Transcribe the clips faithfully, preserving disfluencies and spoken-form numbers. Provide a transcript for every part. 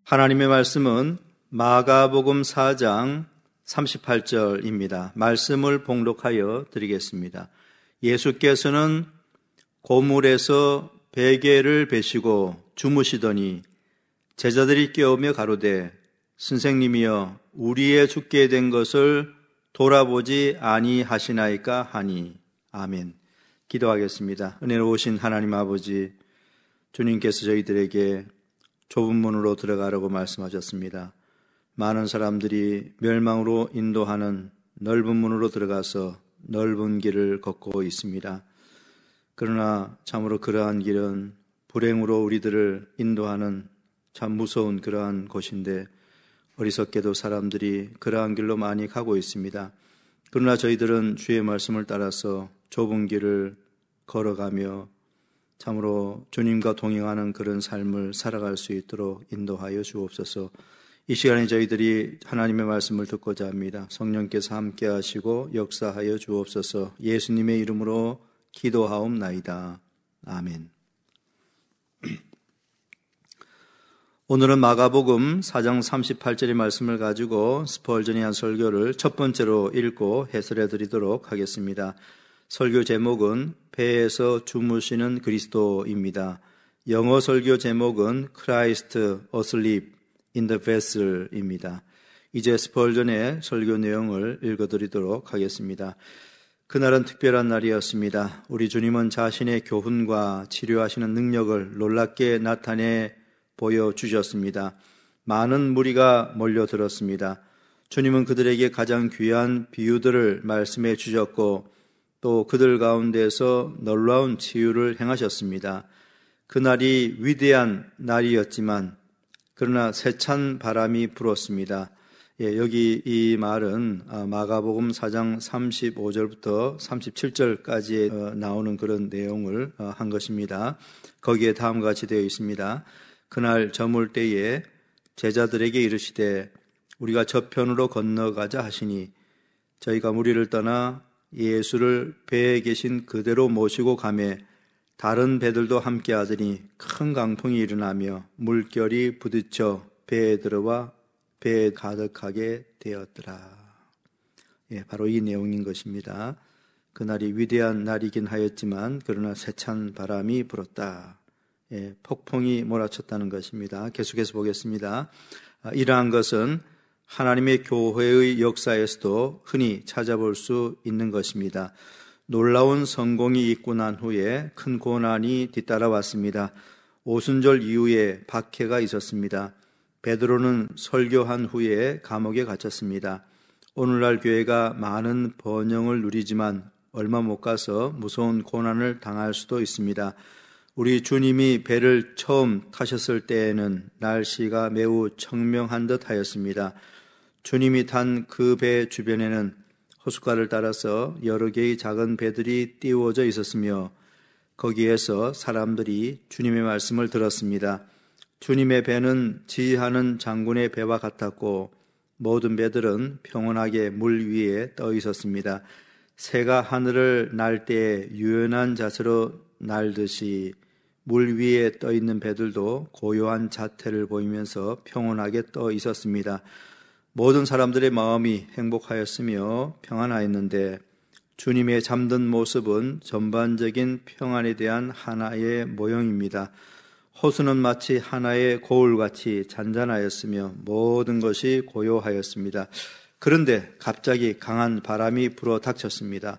하나님의 말씀은 마가복음 사 장 삼십팔 절입니다. 말씀을 봉독하여 드리겠습니다. 예수께서는 고물에서 베개를 베시고 주무시더니 제자들이 깨우며 가로되 선생님이여 우리의 죽게 된 것을 돌아보지 아니하시나이까 하니. 아멘. 기도하겠습니다. 은혜로우신 하나님 아버지, 주님께서 저희들에게 좁은 문으로 들어가라고 말씀하셨습니다. 많은 사람들이 멸망으로 인도하는 넓은 문으로 들어가서 넓은 길을 걷고 있습니다. 그러나 참으로 그러한 길은 불행으로 우리들을 인도하는 참 무서운 그러한 곳인데 어리석게도 사람들이 그러한 길로 많이 가고 있습니다. 그러나 저희들은 주의 말씀을 따라서 좁은 길을 걸어가며 참으로 주님과 동행하는 그런 삶을 살아갈 수 있도록 인도하여 주옵소서. 이 시간에 저희들이 하나님의 말씀을 듣고자 합니다. 성령께서 함께 하시고 역사하여 주옵소서. 예수님의 이름으로 기도하옵나이다. 아멘. 오늘은 마가복음 사 장 삼십팔 절의 말씀을 가지고 스펄전이 한 설교를 첫 번째로 읽고 해설해 드리도록 하겠습니다. 설교 제목은 배에서 주무시는 그리스도입니다. 영어 설교 제목은 Christ Asleep in the Vessel입니다. 이제 스펄전의 설교 내용을 읽어드리도록 하겠습니다. 그날은 특별한 날이었습니다. 우리 주님은 자신의 교훈과 치료하시는 능력을 놀랍게 나타내 보여주셨습니다. 많은 무리가 몰려들었습니다. 주님은 그들에게 가장 귀한 비유들을 말씀해 주셨고 또 그들 가운데서 놀라운 치유를 행하셨습니다. 그날이 위대한 날이었지만 그러나 세찬 바람이 불었습니다. 예, 여기 이 말은 마가복음 사 장 삼십오 절부터 삼십칠 절까지 나오는 그런 내용을 한 것입니다. 거기에 다음과 같이 되어 있습니다. 그날 저물 때에 제자들에게 이르시되 우리가 저편으로 건너가자 하시니 저희가 무리를 떠나 예수를 배에 계신 그대로 모시고 가매 다른 배들도 함께 하더니 큰 강풍이 일어나며 물결이 부딪혀 배에 들어와 배에 가득하게 되었더라. 예, 바로 이 내용인 것입니다. 그날이 위대한 날이긴 하였지만 그러나 세찬 바람이 불었다. 예, 폭풍이 몰아쳤다는 것입니다. 계속해서 보겠습니다. 아, 이러한 것은 하나님의 교회의 역사에서도 흔히 찾아볼 수 있는 것입니다. 놀라운 성공이 있고 난 후에 큰 고난이 뒤따라왔습니다. 오순절 이후에 박해가 있었습니다. 베드로는 설교한 후에 감옥에 갇혔습니다. 오늘날 교회가 많은 번영을 누리지만 얼마 못 가서 무서운 고난을 당할 수도 있습니다. 우리 주님이 배를 처음 타셨을 때에는 날씨가 매우 청명한 듯 하였습니다. 주님이 탄 그 배 주변에는 호숫가를 따라서 여러 개의 작은 배들이 띄워져 있었으며 거기에서 사람들이 주님의 말씀을 들었습니다. 주님의 배는 지휘하는 장군의 배와 같았고 모든 배들은 평온하게 물 위에 떠 있었습니다. 새가 하늘을 날 때에 유연한 자세로 날듯이 물 위에 떠 있는 배들도 고요한 자태를 보이면서 평온하게 떠 있었습니다. 모든 사람들의 마음이 행복하였으며 평안하였는데 주님의 잠든 모습은 전반적인 평안에 대한 하나의 모형입니다. 호수는 마치 하나의 거울같이 잔잔하였으며 모든 것이 고요하였습니다. 그런데 갑자기 강한 바람이 불어 닥쳤습니다.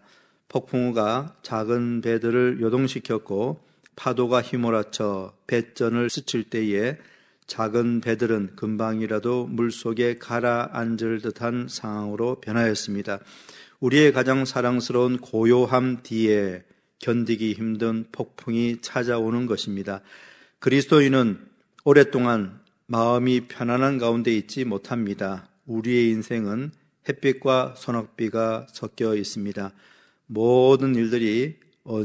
폭풍우가 작은 배들을 요동시켰고 파도가 휘몰아쳐 배전을 스칠 때에 작은 배들은 금방이라도 물속에 가라앉을 듯한 상황으로 변하였습니다. 우리의 가장 사랑스러운 고요함 뒤에 견디기 힘든 폭풍이 찾아오는 것입니다. 그리스도인은 오랫동안 마음이 편안한 가운데 있지 못합니다. 우리의 인생은 햇빛과 소낙비가 섞여 있습니다. 모든 일들이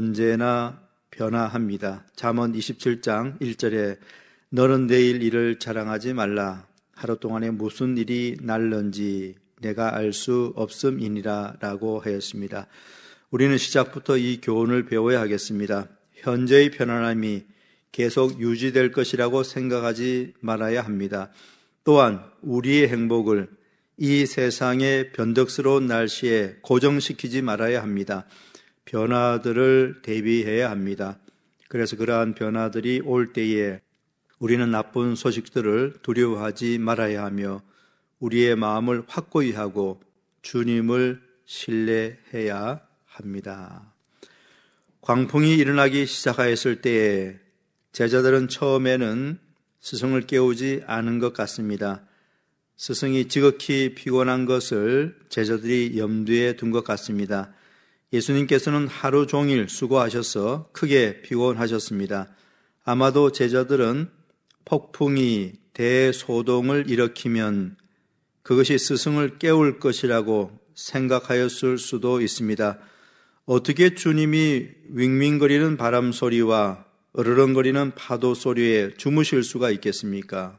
언제나 변화합니다. 잠언 이십칠 장 일 절에 너는 내일 일을 자랑하지 말라. 하루 동안에 무슨 일이 날런지 내가 알 수 없음이니라 라고 하였습니다. 우리는 시작부터 이 교훈을 배워야 하겠습니다. 현재의 편안함이 계속 유지될 것이라고 생각하지 말아야 합니다. 또한 우리의 행복을 이 세상의 변덕스러운 날씨에 고정시키지 말아야 합니다. 변화들을 대비해야 합니다. 그래서 그러한 변화들이 올 때에 우리는 나쁜 소식들을 두려워하지 말아야 하며 우리의 마음을 확고히 하고 주님을 신뢰해야 합니다. 광풍이 일어나기 시작하였을 때에 제자들은 처음에는 스승을 깨우지 않은 것 같습니다. 스승이 지극히 피곤한 것을 제자들이 염두에 둔 것 같습니다. 예수님께서는 하루 종일 수고하셔서 크게 피곤하셨습니다. 아마도 제자들은 폭풍이 대소동을 일으키면 그것이 스승을 깨울 것이라고 생각하였을 수도 있습니다. 어떻게 주님이 윙윙거리는 바람 소리와 으르렁거리는 파도 소리에 주무실 수가 있겠습니까?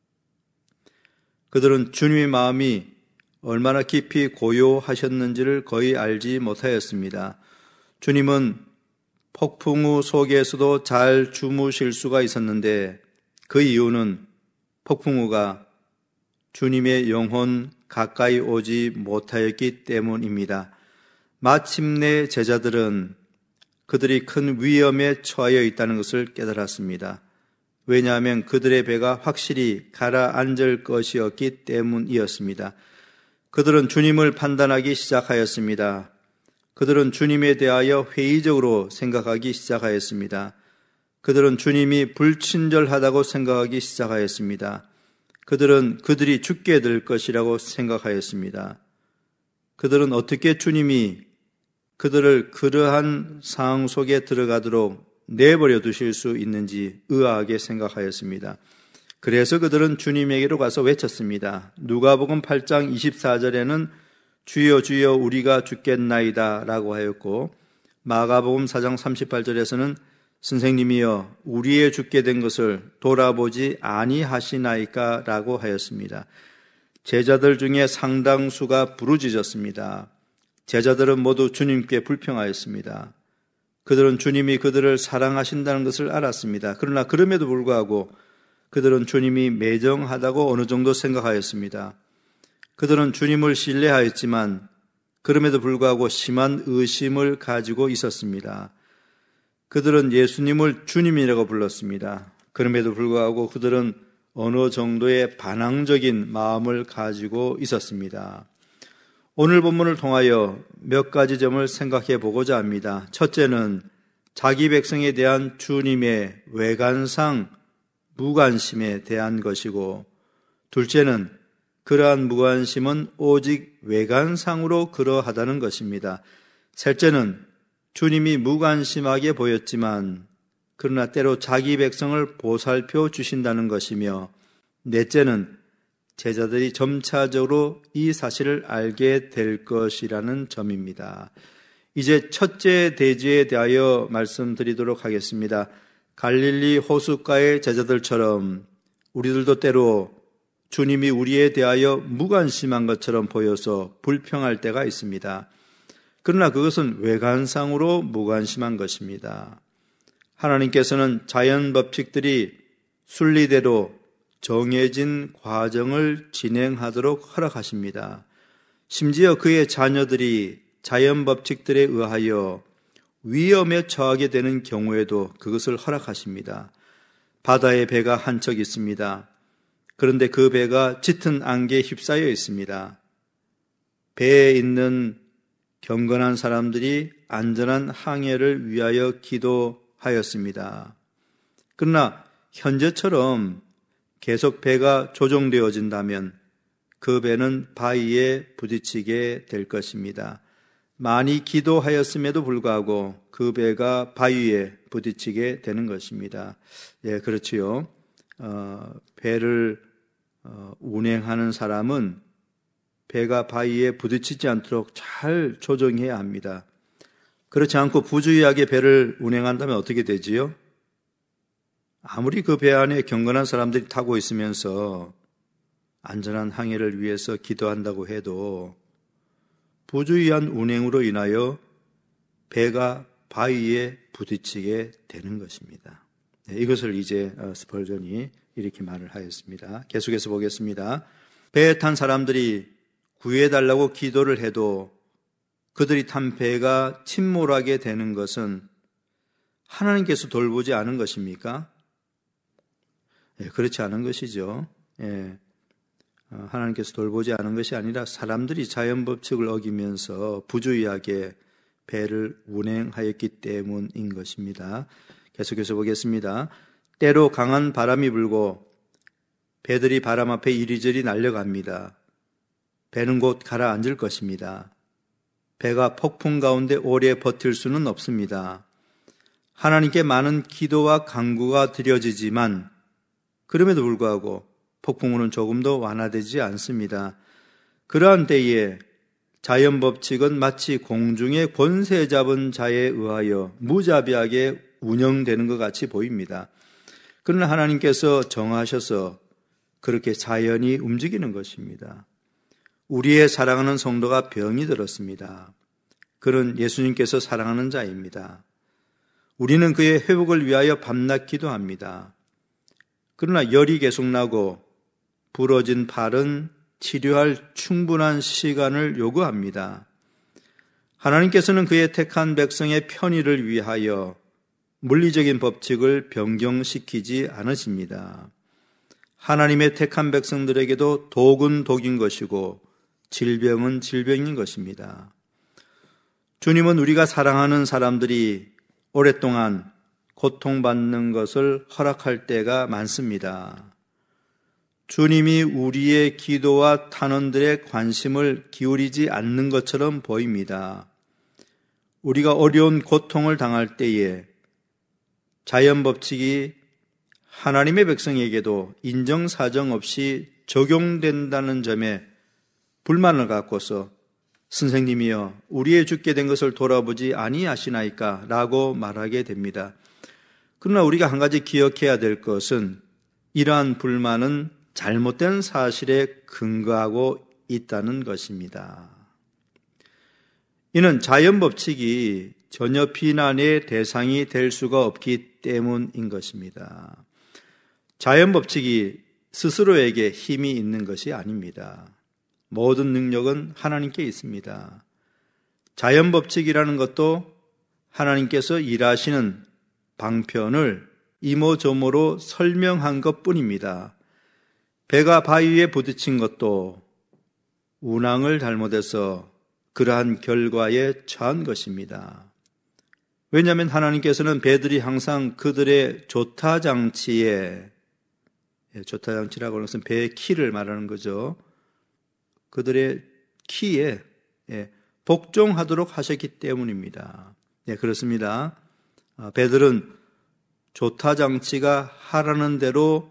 그들은 주님의 마음이 얼마나 깊이 고요하셨는지를 거의 알지 못하였습니다. 주님은 폭풍우 속에서도 잘 주무실 수가 있었는데 그 이유는 폭풍우가 주님의 영혼 가까이 오지 못하였기 때문입니다. 마침내 제자들은 그들이 큰 위험에 처하여 있다는 것을 깨달았습니다. 왜냐하면 그들의 배가 확실히 가라앉을 것이었기 때문이었습니다. 그들은 주님을 판단하기 시작하였습니다. 그들은 주님에 대하여 회의적으로 생각하기 시작하였습니다. 그들은 주님이 불친절하다고 생각하기 시작하였습니다. 그들은 그들이 죽게 될 것이라고 생각하였습니다. 그들은 어떻게 주님이 그들을 그러한 상황 속에 들어가도록 내버려 두실 수 있는지 의아하게 생각하였습니다. 그래서 그들은 주님에게로 가서 외쳤습니다. 누가복음 팔 장 이십사 절에는 주여 주여 우리가 죽겠나이다 라고 하였고, 마가복음 사 장 삼십팔 절에서는 선생님이여 우리의 죽게 된 것을 돌아보지 아니하시나이까 라고 하였습니다. 제자들 중에 상당수가 부르짖었습니다. 제자들은 모두 주님께 불평하였습니다. 그들은 주님이 그들을 사랑하신다는 것을 알았습니다. 그러나 그럼에도 불구하고 그들은 주님이 매정하다고 어느 정도 생각하였습니다. 그들은 주님을 신뢰하였지만 그럼에도 불구하고 심한 의심을 가지고 있었습니다. 그들은 예수님을 주님이라고 불렀습니다. 그럼에도 불구하고 그들은 어느 정도의 반항적인 마음을 가지고 있었습니다. 오늘 본문을 통하여 몇 가지 점을 생각해 보고자 합니다. 첫째는 자기 백성에 대한 주님의 외관상 무관심에 대한 것이고, 둘째는 그러한 무관심은 오직 외관상으로 그러하다는 것입니다. 셋째는 주님이 무관심하게 보였지만 그러나 때로 자기 백성을 보살펴 주신다는 것이며, 넷째는 제자들이 점차적으로 이 사실을 알게 될 것이라는 점입니다. 이제 첫째 대지에 대하여 말씀드리도록 하겠습니다. 갈릴리 호숫가의 제자들처럼 우리들도 때로 주님이 우리에 대하여 무관심한 것처럼 보여서 불평할 때가 있습니다. 그러나 그것은 외관상으로 무관심한 것입니다. 하나님께서는 자연 법칙들이 순리대로 정해진 과정을 진행하도록 허락하십니다. 심지어 그의 자녀들이 자연 법칙들에 의하여 위험에 처하게 되는 경우에도 그것을 허락하십니다. 바다에 배가 한 척 있습니다. 그런데 그 배가 짙은 안개에 휩싸여 있습니다. 배에 있는 경건한 사람들이 안전한 항해를 위하여 기도하였습니다. 그러나 현재처럼 계속 배가 조종되어진다면 그 배는 바위에 부딪히게 될 것입니다. 많이 기도하였음에도 불구하고 그 배가 바위에 부딪히게 되는 것입니다. 예, 그렇지요. 어, 배를 어, 운행하는 사람은 배가 바위에 부딪히지 않도록 잘 조정해야 합니다. 그렇지 않고 부주의하게 배를 운행한다면 어떻게 되지요? 아무리 그 배 안에 경건한 사람들이 타고 있으면서 안전한 항해를 위해서 기도한다고 해도 부주의한 운행으로 인하여 배가 바위에 부딪히게 되는 것입니다. 네, 이것을 이제 스펄전이 이렇게 말을 하였습니다. 계속해서 보겠습니다. 배에 탄 사람들이 구해달라고 기도를 해도 그들이 탄 배가 침몰하게 되는 것은 하나님께서 돌보지 않은 것입니까? 예, 그렇지 않은 것이죠. 예, 하나님께서 돌보지 않은 것이 아니라 사람들이 자연법칙을 어기면서 부주의하게 배를 운행하였기 때문인 것입니다. 계속해서 보겠습니다. 때로 강한 바람이 불고 배들이 바람 앞에 이리저리 날려갑니다. 배는 곧 가라앉을 것입니다. 배가 폭풍 가운데 오래 버틸 수는 없습니다. 하나님께 많은 기도와 간구가 드려지지만 그럼에도 불구하고 폭풍우는 조금도 완화되지 않습니다. 그러한 때에 자연법칙은 마치 공중의 권세 잡은 자에 의하여 무자비하게 운영되는 것 같이 보입니다. 그러나 하나님께서 정하셔서 그렇게 자연이 움직이는 것입니다. 우리의 사랑하는 성도가 병이 들었습니다. 그는 예수님께서 사랑하는 자입니다. 우리는 그의 회복을 위하여 밤낮 기도합니다. 그러나 열이 계속 나고 부러진 팔은 치료할 충분한 시간을 요구합니다. 하나님께서는 그의 택한 백성의 편의를 위하여 물리적인 법칙을 변경시키지 않으십니다. 하나님의 택한 백성들에게도 독은 독인 것이고 질병은 질병인 것입니다. 주님은 우리가 사랑하는 사람들이 오랫동안 고통받는 것을 허락할 때가 많습니다. 주님이 우리의 기도와 탄원들의 관심을 기울이지 않는 것처럼 보입니다. 우리가 어려운 고통을 당할 때에 자연법칙이 하나님의 백성에게도 인정사정 없이 적용된다는 점에 불만을 갖고서 선생님이여 우리의 죽게 된 것을 돌아보지 아니하시나이까 라고 말하게 됩니다. 그러나 우리가 한 가지 기억해야 될 것은 이러한 불만은 잘못된 사실에 근거하고 있다는 것입니다. 이는 자연법칙이 전혀 비난의 대상이 될 수가 없기 때문인 것입니다. 자연법칙이 스스로에게 힘이 있는 것이 아닙니다. 모든 능력은 하나님께 있습니다. 자연법칙이라는 것도 하나님께서 일하시는 방편을 이모저모로 설명한 것뿐입니다. 배가 바위에 부딪힌 것도 운항을 잘못해서 그러한 결과에 처한 것입니다. 왜냐하면 하나님께서는 배들이 항상 그들의 조타장치에, 조타장치라고 하는 것은 배의 키를 말하는 거죠. 그들의 키에 복종하도록 하셨기 때문입니다. 네, 그렇습니다. 배들은 조타장치가 하라는 대로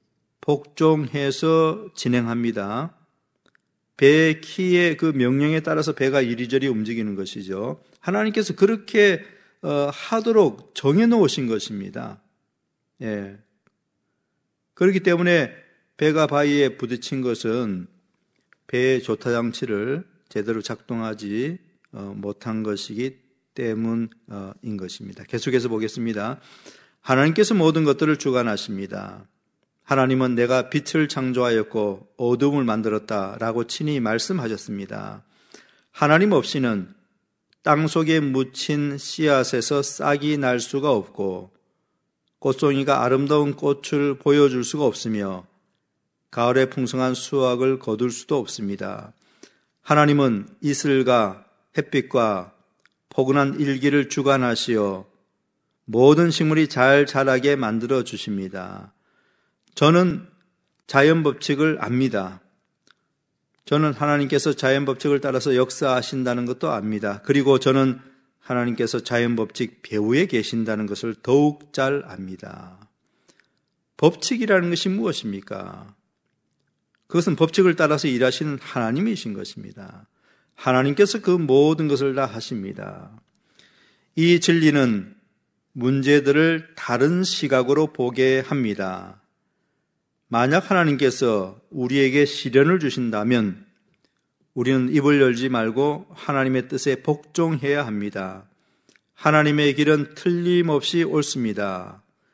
복종해서 진행합니다. 배의 키의 그 명령에 따라서 배가 이리저리 움직이는 것이죠. 하나님께서 그렇게 어, 하도록 정해놓으신 것입니다. 예. 그렇기 때문에 배가 바위에 부딪힌 것은 배의 조타장치를 제대로 작동하지 어, 못한 것이기 때문인 것입니다. 계속해서 보겠습니다. 하나님께서 모든 것들을 주관하십니다. 하나님은 내가 빛을 창조하였고 어둠을 만들었다라고 친히 말씀하셨습니다. 하나님 없이는 땅 속에 묻힌 씨앗에서 싹이 날 수가 없고 꽃송이가 아름다운 꽃을 보여줄 수가 없으며 가을에 풍성한 수확을 거둘 수도 없습니다. 하나님은 이슬과 햇빛과 포근한 일기를 주관하시어 모든 식물이 잘 자라게 만들어 주십니다. 저는 자연법칙을 압니다. 저는 하나님께서 자연법칙을 따라서 역사하신다는 것도 압니다. 그리고 저는 하나님께서 자연법칙 배후에 계신다는 것을 더욱 잘 압니다. 법칙이라는 것이 무엇입니까? 그것은 법칙을 따라서 일하시는 하나님이신 것입니다. 하나님께서 그 모든 것을 다 하십니다. 이 진리는 문제들을 다른 시각으로 보게 합니다. 만약 하나님께서 우리에게 시련을 주신다면 우리는 입을 열지 말고 하나님의 뜻에 복종해야 합니다. 하나님의 길은 틀림없이 옳습니다.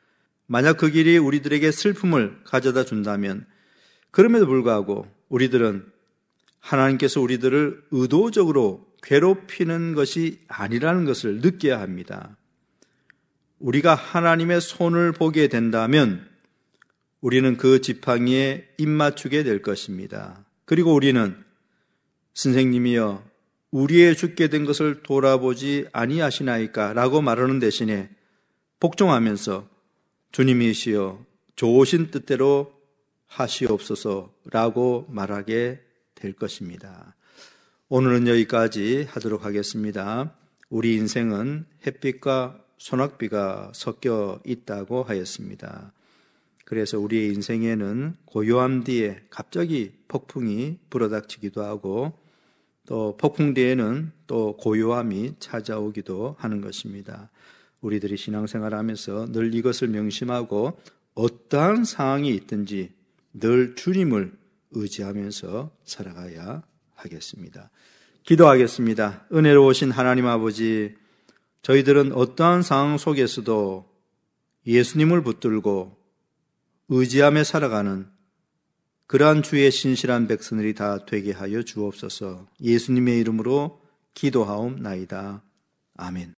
만약 그 길이 우리들에게 슬픔을 가져다 준다면 그럼에도 불구하고 우리들은 하나님께서 우리들을 의도적으로 괴롭히는 것이 아니라는 것을 느껴야 합니다. 우리가 하나님의 손을 보게 된다면 우리는 그 지팡이에 입맞추게 될 것입니다. 그리고 우리는 선생님이여 우리의 죽게 된 것을 돌아보지 아니하시나이까 라고 말하는 대신에 복종하면서 주님이시여 좋으신 뜻대로 하시옵소서 라고 말하게 될 것입니다. 오늘은 여기까지 하도록 하겠습니다. 우리 인생은 햇빛과 소낙비가 섞여 있다고 하였습니다. 그래서 우리의 인생에는 고요함 뒤에 갑자기 폭풍이 불어닥치기도 하고 또 폭풍 뒤에는 또 고요함이 찾아오기도 하는 것입니다. 우리들이 신앙생활하면서 늘 이것을 명심하고 어떠한 상황이 있든지 늘 주님을 의지하면서 살아가야 하겠습니다. 기도하겠습니다. 은혜로우신 하나님 아버지, 저희들은 어떠한 상황 속에서도 예수님을 붙들고 의지하며 살아가는 그러한 주의 신실한 백성들이 다 되게 하여 주옵소서. 예수님의 이름으로 기도하옵나이다. 아멘.